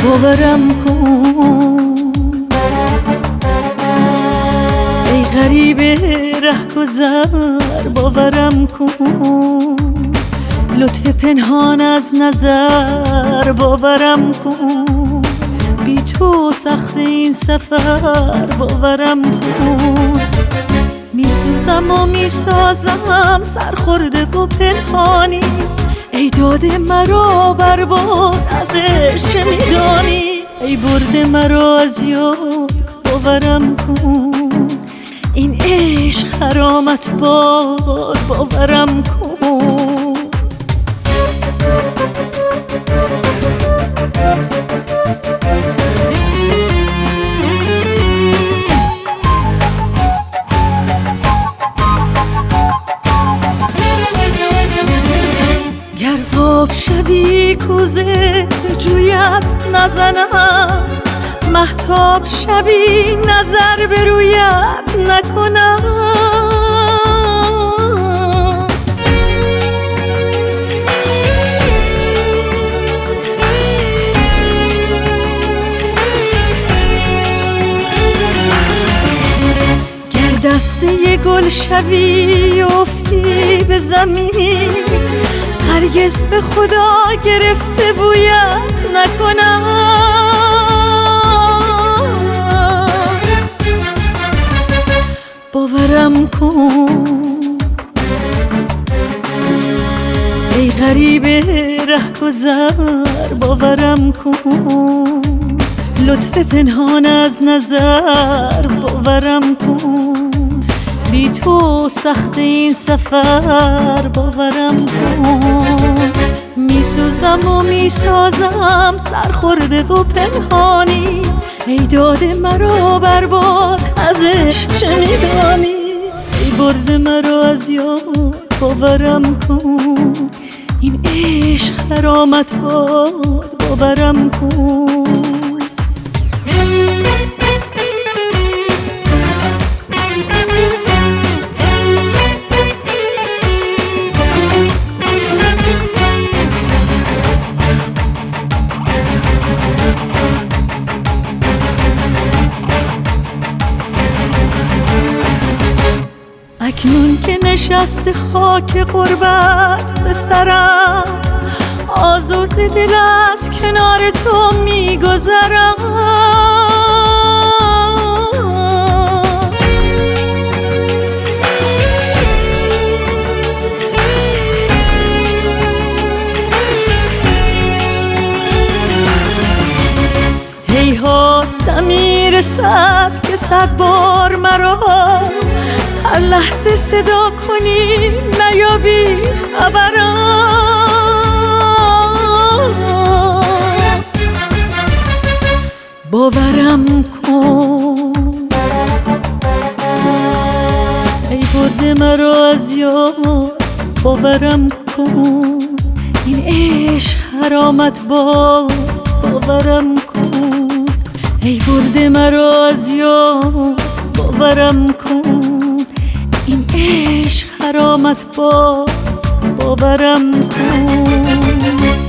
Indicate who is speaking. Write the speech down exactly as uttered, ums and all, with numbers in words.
Speaker 1: باورم کن ای غریب رهگذر، باورم کن لطف پنهان از نظر، باورم کن بی تو سخت این سفر، باورم کن میسوزم و میسازم سرخورده و پنهانی، ای داده مرا برباد ازش چه میدانی، ای برده مرا از یاد، باورم کن این عشق حرامت باد، باورم کن گر آب شوی کوزه جویت نزنم، مهتاب شوی نظر به رویت نکنم، گر دسته گل شوی افتی به زمین، هرگز به خدا گرفته بویت نکنم، باورم کن ای غریب رهگذر، باورم کن لطف پنهان از نظر، باورم کن بی تو سخت این سفر، باورم کن میسوزم و میسازم سرخورده و پنهانی، ای داده مرا برباد ازش چه میدانی، ای برده مرا از یاد، باورم کن این عشق حرامت باد، باورم کن اکنون که نشست خاک غربت به سرم، آزرده دل از کنار تو میگذرم، هیهات دمی رسد که صد بار مرا هر لحظه صدا کنی نیابی خبرم، باورم کن ای برده مرا از یاد، باورم کن این عشق حرامت باد، باورم کن ای برده مرا از یاد، باورم کن این عشق حرامت باد، باورم کن.